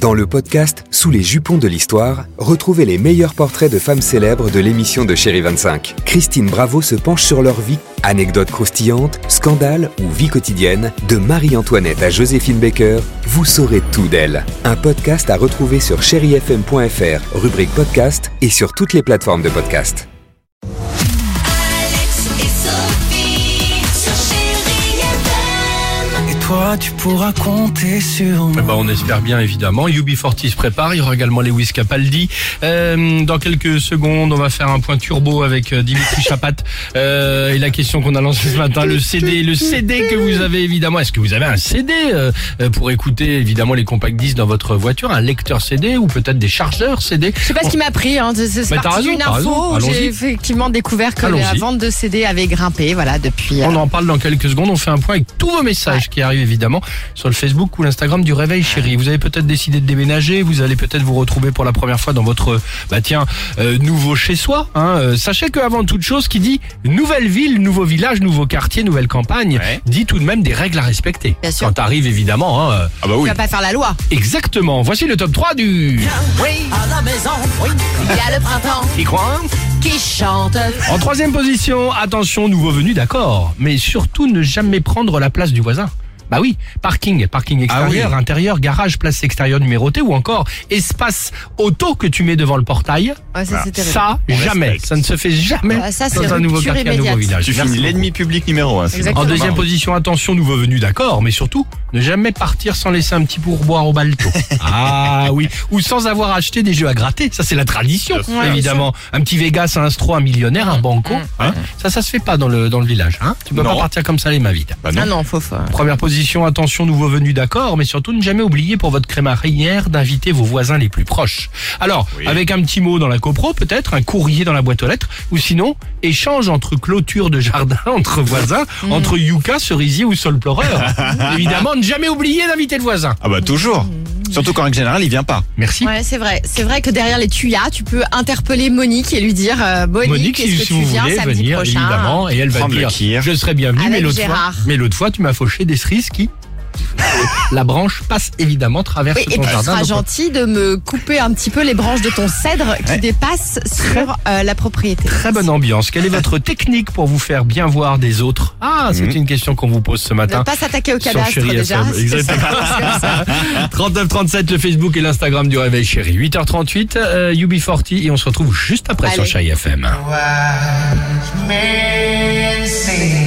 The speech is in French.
Dans le podcast Sous les jupons de l'histoire, retrouvez les meilleurs portraits de femmes célèbres de l'émission de Chérie 25. Christine Bravo se penche sur leur vie. Anecdotes croustillantes, scandales ou vie quotidienne, de Marie-Antoinette à Joséphine Baker, vous saurez tout d'elle. Un podcast à retrouver sur chérifm.fr, rubrique podcast et sur toutes les plateformes de podcast. Toi, tu pourras compter sur moi. On espère bien, évidemment. UB40 se prépare. Il y aura également Lewis Capaldi. Dans quelques secondes, on va faire un point turbo avec Dimitri Chapat. Et la question qu'on a lancée ce matin, le CD que vous avez, évidemment. Est-ce que vous avez un CD pour écouter, évidemment, les compact disques dans votre voiture? Un lecteur CD ou peut-être des chargeurs CD? Je sais pas ce qui m'a pris. C'est parti d'une info. J'ai effectivement découvert que la vente de CD avait grimpé. Voilà, depuis. On en parle dans quelques secondes. On fait un point avec tous vos messages qui arrivent, évidemment, sur le Facebook ou l'Instagram du Réveil Chéri. Vous avez peut-être décidé de déménager, vous allez peut-être vous retrouver pour la première fois dans votre nouveau chez soi. Sachez qu'avant toute chose, qui dit nouvelle ville, nouveau village, nouveau quartier, nouvelle campagne, dit tout de même des règles à respecter. Bien sûr. Quand t'arrives, évidemment. Tu vas pas faire la loi. Exactement. Voici le top 3 du... Oui, à la maison, oui. Il y a le printemps. Qui croit Qui chante. En troisième position, attention, nouveau venu, d'accord, mais surtout ne jamais prendre la place du voisin. Bah oui, parking extérieur, intérieur, garage, place extérieure numérotée ou encore espace auto que tu mets devant le portail. Ouais, ça, ça jamais, ça ne se fait jamais dans un nouveau quartier, un nouveau village. Tu finis l'ennemi public numéro 1. En deuxième position, attention, nouveau venu, d'accord, mais surtout, ne jamais partir sans laisser un petit pourboire au balto. Ah oui, ou sans avoir acheté des jeux à gratter, ça c'est la tradition, évidemment. Un petit Vegas, un Astro, un millionnaire, un banco, ça se fait pas dans le village. Tu peux pas partir comme ça les mains vides. Ah non, faut. Première position, attention, nouveau venu, d'accord, mais surtout ne jamais oublier pour votre crémaillère d'inviter vos voisins les plus proches. Alors, avec un petit mot dans la copro, peut-être un courrier dans la boîte aux lettres, ou sinon, échange entre clôture de jardin, entre voisins, entre yucca, cerisier ou sol pleureur. Évidemment, ne jamais oublier d'inviter le voisin. Ah bah toujours. Surtout quand en général il vient pas. Merci. Ouais, c'est vrai. C'est vrai que derrière les tuyas, tu peux interpeller Monique et lui dire Monique, est-ce que si vous tu viens voulez samedi venir, prochain évidemment, et elle va dire je serai bienvenue, mais l'autre fois tu m'as fauché des cerises qui la branche passe évidemment travers ton jardin. Et tu seras gentil de me couper un petit peu les branches de ton cèdre qui dépassent sur la propriété. Très bonne ambiance. Quelle est votre technique pour vous faire bien voir des autres? C'est une question qu'on vous pose ce matin. Ne pas s'attaquer au cadastre déjà. Exactement. 3937, le Facebook et l'Instagram du Réveil Chéri. 8h38, UB40 et on se retrouve juste après sur Chéri FM.